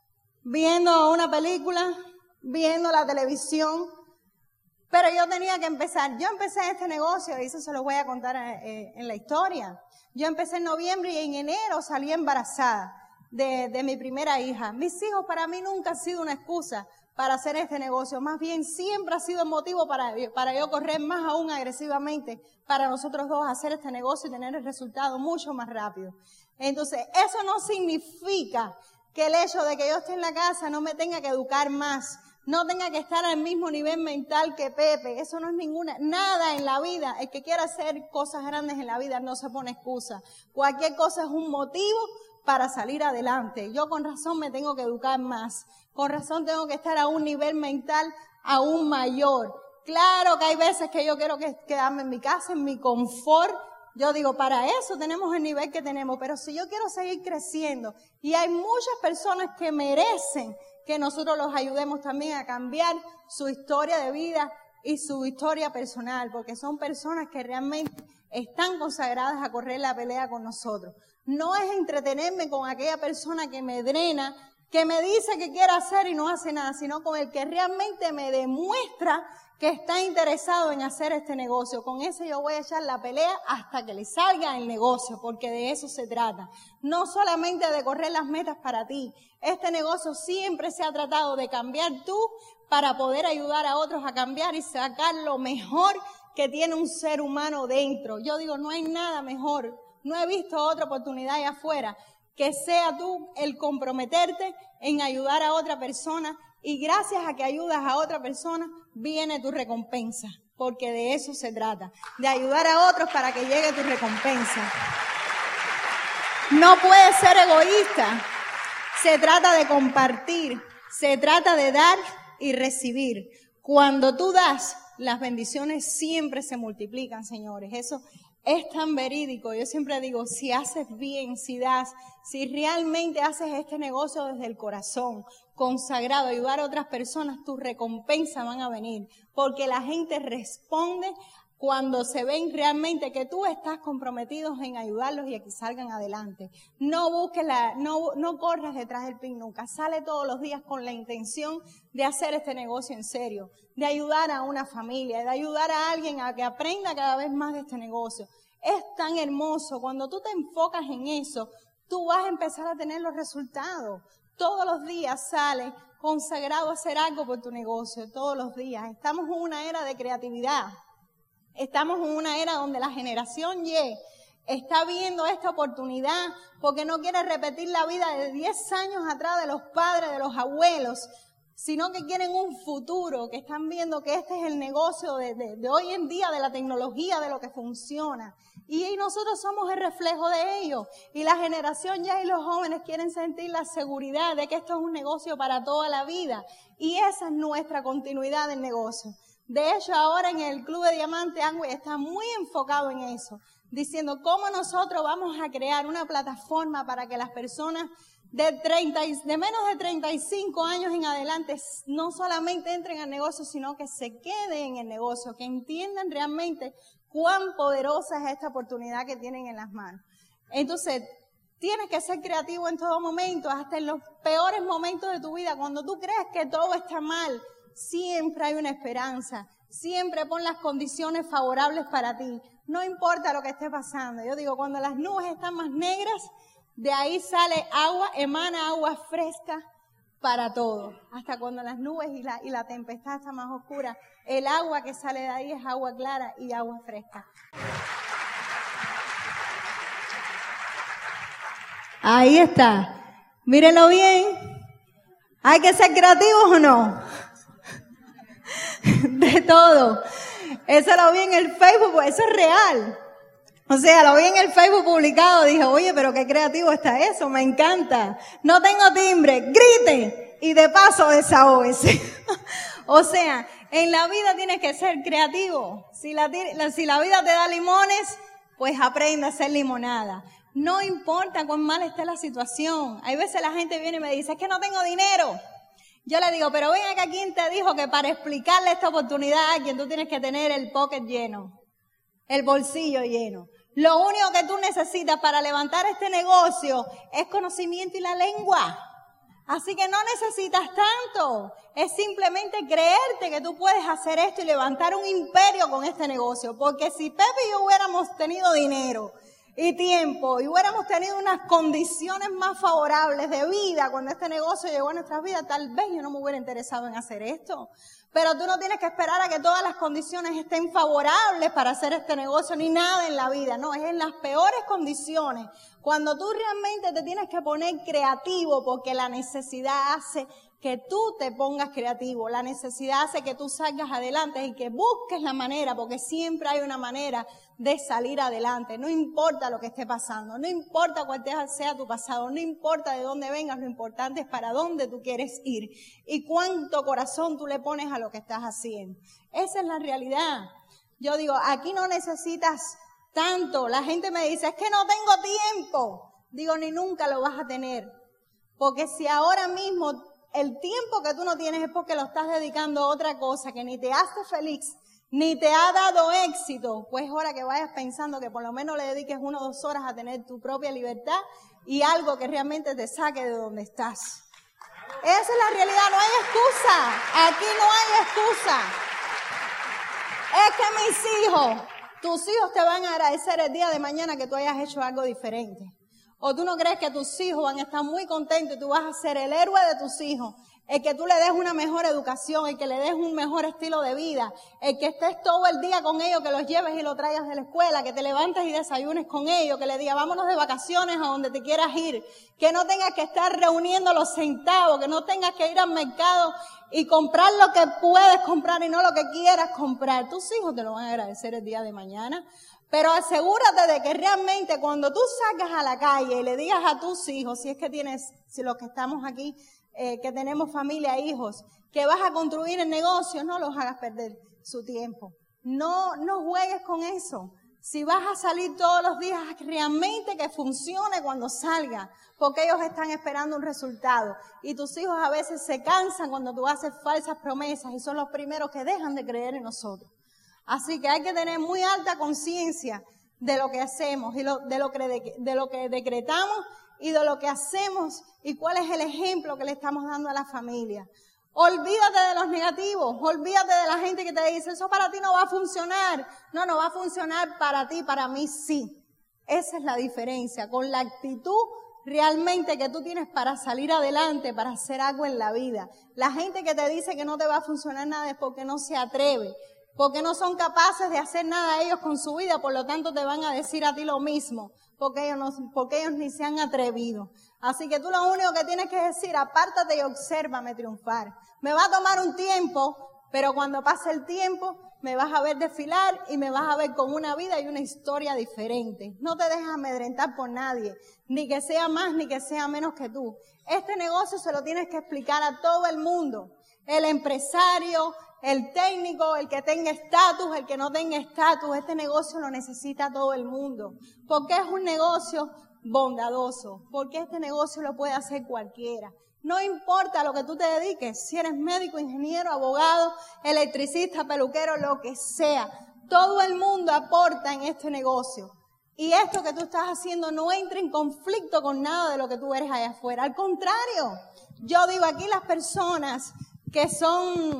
viendo una película, viendo la televisión? Pero yo tenía que empezar. Yo empecé este negocio, y eso se lo voy a contar en la historia. Yo empecé en noviembre y en enero salí embarazada de mi primera hija. Mis hijos para mí nunca han sido una excusa para hacer este negocio. Más bien siempre ha sido el motivo para yo correr más aún agresivamente para nosotros dos hacer este negocio y tener el resultado mucho más rápido. Entonces, eso no significa que el hecho de que yo esté en la casa no me tenga que educar más, no tenga que estar al mismo nivel mental que Pepe. Eso no es nada en la vida. El que quiera hacer cosas grandes en la vida no se pone excusa. Cualquier cosa es un motivo para salir adelante. Yo con razón me tengo que educar más. Con razón tengo que estar a un nivel mental aún mayor. Claro que hay veces que yo quiero quedarme en mi casa, en mi confort. Yo digo, para eso tenemos el nivel que tenemos. Pero si yo quiero seguir creciendo, y hay muchas personas que merecen que nosotros los ayudemos también a cambiar su historia de vida y su historia personal, porque son personas que realmente están consagradas a correr la pelea con nosotros. No es entretenerme con aquella persona que me drena, que me dice que quiere hacer y no hace nada, sino con el que realmente me demuestra que está interesado en hacer este negocio. Con ese yo voy a echar la pelea hasta que le salga el negocio, porque de eso se trata. No solamente de correr las metas para ti. Este negocio siempre se ha tratado de cambiar tú para poder ayudar a otros a cambiar y sacar lo mejor que tiene un ser humano dentro. Yo digo, no hay nada mejor. No he visto otra oportunidad allá afuera que sea tú el comprometerte en ayudar a otra persona, y gracias a que ayudas a otra persona viene tu recompensa, porque de eso se trata, de ayudar a otros para que llegue tu recompensa. No puedes ser egoísta, se trata de compartir, se trata de dar y recibir. Cuando tú das, las bendiciones siempre se multiplican, señores. Eso es tan verídico. Yo siempre digo, si haces bien, si das, si realmente haces este negocio desde el corazón, consagrado, ayudar a otras personas, tus recompensas van a venir. Porque la gente responde cuando se ven realmente que tú estás comprometido en ayudarlos y a que salgan adelante. No busques no corras detrás del pin nunca. Sale todos los días con la intención de hacer este negocio en serio, de ayudar a una familia, de ayudar a alguien a que aprenda cada vez más de este negocio. Es tan hermoso. Cuando tú te enfocas en eso, tú vas a empezar a tener los resultados. Todos los días sale consagrado a hacer algo por tu negocio, todos los días. Estamos en una era de creatividad. Estamos en una era donde la generación Y está viendo esta oportunidad porque no quiere repetir la vida de 10 años atrás de los padres, de los abuelos. sino que quieren un futuro, que están viendo que este es el negocio de hoy en día, de la tecnología, de lo que funciona. Y nosotros somos el reflejo de ellos. Y la generación ya y los jóvenes quieren sentir la seguridad de que esto es un negocio para toda la vida. Y esa es nuestra continuidad del negocio. De hecho, ahora en el Club de Diamante Amway está muy enfocado en eso, diciendo cómo nosotros vamos a crear una plataforma para que las personas de menos de 35 años en adelante no solamente entren al negocio, sino que se queden en el negocio, que entiendan realmente cuán poderosa es esta oportunidad que tienen en las manos. Entonces, tienes que ser creativo en todo momento, hasta en los peores momentos de tu vida. Cuando tú crees que todo está mal, siempre hay una esperanza. Siempre pon las condiciones favorables para ti. No importa lo que esté pasando. Yo digo, cuando las nubes están más negras, de ahí sale agua, emana agua fresca para todo. Hasta cuando las nubes y la tempestad está más oscura, el agua que sale de ahí es agua clara y agua fresca. Ahí está. Mírenlo bien. ¿Hay que ser creativos o no? De todo. Eso lo vi en el Facebook, eso es real. O sea, lo vi en el Facebook publicado, dije, oye, pero qué creativo está eso, me encanta. No tengo timbre, grite y de paso desahógese. O sea, en la vida tienes que ser creativo. Si la vida te da limones, pues aprende a hacer limonada. No importa cuán mal esté la situación. Hay veces la gente viene y me dice, es que no tengo dinero. Yo le digo, pero ven acá, ¿quién te dijo que para explicarle esta oportunidad a alguien tú tienes que tener el pocket lleno? El bolsillo lleno. Lo único que tú necesitas para levantar este negocio es conocimiento y la lengua. Así que no necesitas tanto. Es simplemente creerte que tú puedes hacer esto y levantar un imperio con este negocio. Porque si Pepe y yo hubiéramos tenido dinero y tiempo y hubiéramos tenido unas condiciones más favorables de vida cuando este negocio llegó a nuestras vidas, tal vez yo no me hubiera interesado en hacer esto. Pero tú no tienes que esperar a que todas las condiciones estén favorables para hacer este negocio, ni nada en la vida. No, es en las peores condiciones. Cuando tú realmente te tienes que poner creativo, porque la necesidad hace que tú te pongas creativo. La necesidad hace que tú salgas adelante y que busques la manera, porque siempre hay una manera de salir adelante. No importa lo que esté pasando, no importa cuál sea tu pasado, no importa de dónde vengas, lo importante es para dónde tú quieres ir y cuánto corazón tú le pones a lo que estás haciendo. Esa es la realidad. Yo digo, aquí no necesitas tanto. La gente me dice, es que no tengo tiempo. Digo, ni nunca lo vas a tener. Porque si ahora mismo el tiempo que tú no tienes es porque lo estás dedicando a otra cosa que ni te hace feliz, ni te ha dado éxito, pues es hora que vayas pensando que por lo menos le dediques 1 o 2 horas a tener tu propia libertad y algo que realmente te saque de donde estás. Esa es la realidad, no hay excusa. Aquí no hay excusa. Es que mis hijos, tus hijos te van a agradecer el día de mañana que tú hayas hecho algo diferente. ¿O tú no crees que tus hijos van a estar muy contentos y tú vas a ser el héroe de tus hijos? El que tú le des una mejor educación, el que le des un mejor estilo de vida, el que estés todo el día con ellos, que los lleves y los traigas de la escuela, que te levantes y desayunes con ellos, que le digas vámonos de vacaciones a donde te quieras ir, que no tengas que estar reuniendo los centavos, que no tengas que ir al mercado y comprar lo que puedes comprar y no lo que quieras comprar. Tus hijos te lo van a agradecer el día de mañana. Pero asegúrate de que realmente cuando tú salgas a la calle y le digas a tus hijos, si los que estamos aquí, que tenemos familia, hijos, que vas a construir el negocio, no los hagas perder su tiempo. No juegues con eso. Si vas a salir todos los días, realmente que funcione cuando salga, porque ellos están esperando un resultado. Y tus hijos a veces se cansan cuando tú haces falsas promesas y son los primeros que dejan de creer en nosotros. Así que hay que tener muy alta conciencia de lo que hacemos y de lo que decretamos y de lo que hacemos y cuál es el ejemplo que le estamos dando a la familia. Olvídate de los negativos, olvídate de la gente que te dice, eso para ti no va a funcionar. No va a funcionar para ti, para mí sí. Esa es la diferencia, con la actitud realmente que tú tienes para salir adelante, para hacer algo en la vida. La gente que te dice que no te va a funcionar nada es porque no se atreve. porque no son capaces de hacer nada ellos con su vida, por lo tanto te van a decir a ti lo mismo, porque ellos ni se han atrevido. Así que tú lo único que tienes que decir, apártate y obsérvame triunfar. Me va a tomar un tiempo, pero cuando pase el tiempo me vas a ver desfilar y me vas a ver con una vida y una historia diferente. No te dejes amedrentar por nadie, ni que sea más ni que sea menos que tú. Este negocio se lo tienes que explicar a todo el mundo. El empresario, el técnico, el que tenga estatus, el que no tenga estatus, este negocio lo necesita todo el mundo. Porque es un negocio bondadoso, porque este negocio lo puede hacer cualquiera. No importa a lo que tú te dediques, si eres médico, ingeniero, abogado, electricista, peluquero, lo que sea. Todo el mundo aporta en este negocio. Y esto que tú estás haciendo no entra en conflicto con nada de lo que tú eres allá afuera. Al contrario, yo digo aquí las personas que son,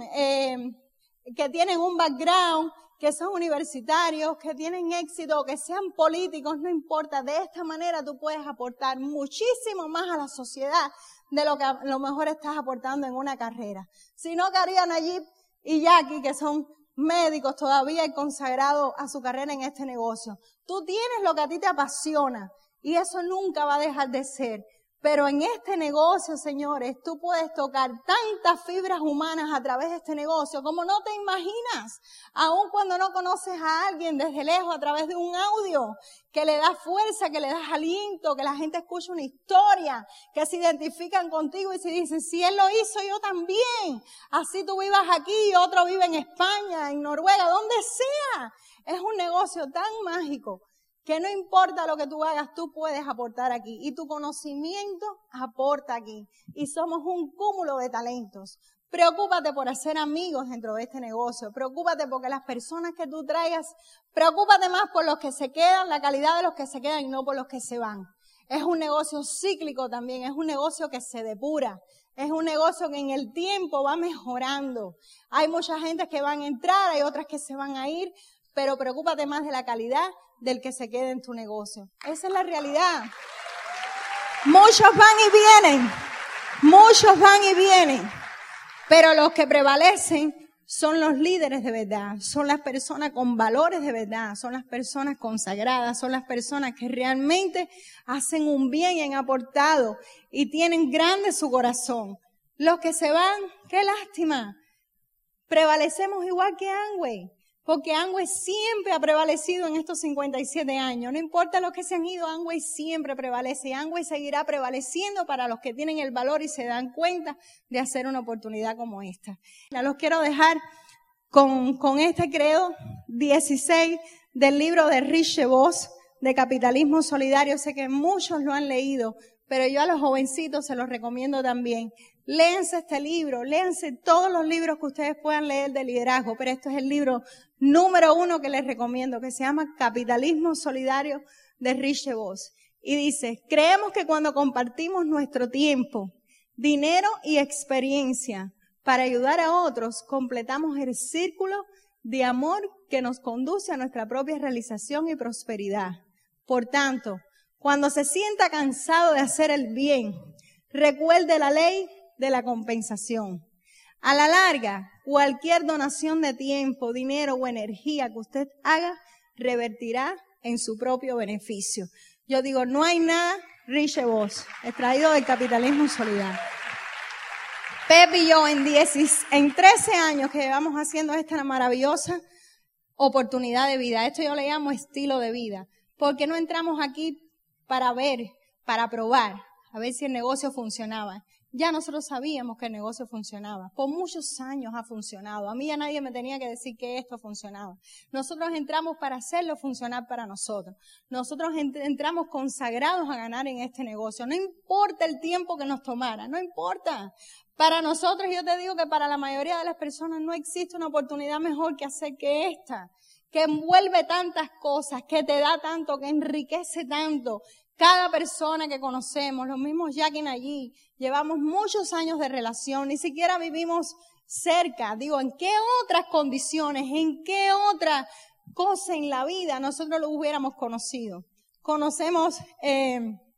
que tienen un background, que son universitarios, que tienen éxito, que sean políticos, no importa. De esta manera tú puedes aportar muchísimo más a la sociedad de lo que a lo mejor estás aportando en una carrera. Si no, que harían Nayib y Jackie, que son médicos todavía y consagrados a su carrera en este negocio. Tú tienes lo que a ti te apasiona y eso nunca va a dejar de ser. Pero en este negocio, señores, tú puedes tocar tantas fibras humanas a través de este negocio como no te imaginas. Aun cuando no conoces a alguien desde lejos a través de un audio que le da fuerza, que le das aliento, que la gente escucha una historia, que se identifican contigo y se dicen, si él lo hizo, yo también. Así tú vivas aquí y otro vive en España, en Noruega, donde sea. Es un negocio tan mágico que no importa lo que tú hagas, tú puedes aportar aquí. Y tu conocimiento aporta aquí. Y somos un cúmulo de talentos. Preocúpate por hacer amigos dentro de este negocio. Preocúpate porque las personas que tú traigas, preocúpate más por los que se quedan, la calidad de los que se quedan y no por los que se van. Es un negocio cíclico también, es un negocio que se depura. Es un negocio que en el tiempo va mejorando. Hay mucha gente que van a entrar, hay otras que se van a ir, pero preocúpate más de la calidad del que se quede en tu negocio. Esa es la realidad. Muchos van y vienen, pero los que prevalecen son los líderes de verdad, son las personas con valores de verdad, son las personas consagradas, son las personas que realmente hacen un bien y han aportado y tienen grande su corazón. Los que se van, qué lástima. Prevalecemos igual que Amway. Porque Amway siempre ha prevalecido en estos 57 años. No importa los que se han ido, Amway siempre prevalece. Y Amway seguirá prevaleciendo para los que tienen el valor y se dan cuenta de hacer una oportunidad como esta. Los quiero dejar con este credo 16 del libro de Rich DeVos, de Capitalismo Solidario. Sé que muchos lo han leído, pero yo a los jovencitos se los recomiendo también. Léanse este libro, léanse todos los libros que ustedes puedan leer de liderazgo, pero este es el libro número 1 que les recomiendo, que se llama Capitalismo Solidario de Rich DeVos. Y dice, creemos que cuando compartimos nuestro tiempo, dinero y experiencia para ayudar a otros, completamos el círculo de amor que nos conduce a nuestra propia realización y prosperidad. Por tanto, cuando se sienta cansado de hacer el bien, recuerde la ley de la compensación. A la larga, cualquier donación de tiempo, dinero o energía que usted haga, revertirá en su propio beneficio. Yo digo, no hay nada, Rich DeVos, extraído del Capitalismo Solidario. Pep y yo en 13 años que llevamos haciendo esta maravillosa oportunidad de vida, esto yo le llamo estilo de vida, porque no entramos aquí para ver, para probar, a ver si el negocio funcionaba. Ya nosotros sabíamos que el negocio funcionaba. Por muchos años ha funcionado. A mí ya nadie me tenía que decir que esto funcionaba. Nosotros entramos para hacerlo funcionar para nosotros. Nosotros entramos consagrados a ganar en este negocio. No importa el tiempo que nos tomara, no importa. Para nosotros, yo te digo que para la mayoría de las personas no existe una oportunidad mejor que hacer que esta, que envuelve tantas cosas, que te da tanto, que enriquece tanto. Cada persona que conocemos, los mismos Jackie y allí, llevamos muchos años de relación, ni siquiera vivimos cerca. Digo, ¿en qué otras condiciones, en qué otra cosa en la vida nosotros lo hubiéramos conocido? Conocemos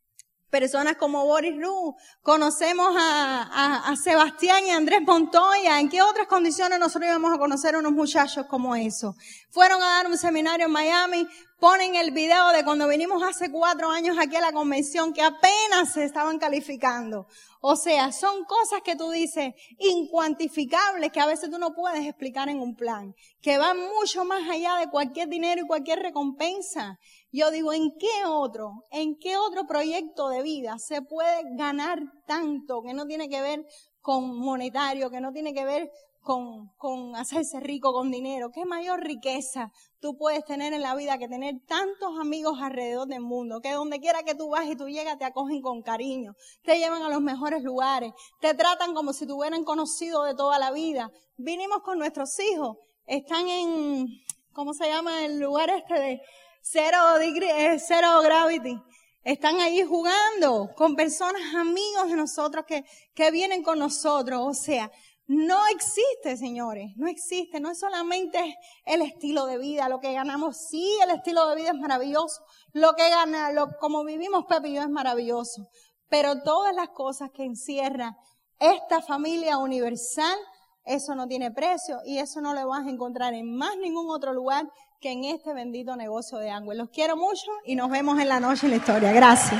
Personas como Boris Ru, conocemos a Sebastián y a Andrés Montoya. ¿En qué otras condiciones nosotros íbamos a conocer a unos muchachos como eso? Fueron a dar un seminario en Miami, ponen el video de cuando vinimos hace 4 años aquí a la convención, que apenas se estaban calificando. O sea, son cosas que tú dices, incuantificables, que a veces tú no puedes explicar en un plan, que van mucho más allá de cualquier dinero y cualquier recompensa. Yo digo, ¿en qué otro proyecto de vida se puede ganar tanto que no tiene que ver con monetario, que no tiene que ver con hacerse rico con dinero? ¿Qué mayor riqueza tú puedes tener en la vida que tener tantos amigos alrededor del mundo? Que donde quiera que tú vas y tú llegas te acogen con cariño, te llevan a los mejores lugares, te tratan como si te hubieran conocido de toda la vida. Vinimos con nuestros hijos, están en, ¿cómo se llama el lugar de Zero Gravity? Están allí jugando con personas, amigos de nosotros que vienen con nosotros. O sea, no existe, señores, no existe. No es solamente el estilo de vida, lo que ganamos. Sí, el estilo de vida es maravilloso. Como vivimos Pepe y yo es maravilloso. Pero todas las cosas que encierra esta familia universal, eso no tiene precio y eso no lo vas a encontrar en más ningún otro lugar que en este bendito negocio de Amway. Los quiero mucho y nos vemos en la noche en la historia. Gracias.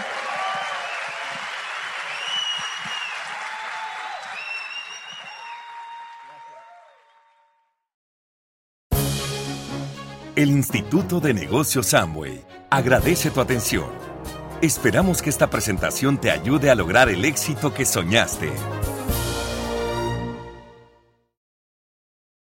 El Instituto de Negocios Amway agradece tu atención. Esperamos que esta presentación te ayude a lograr el éxito que soñaste.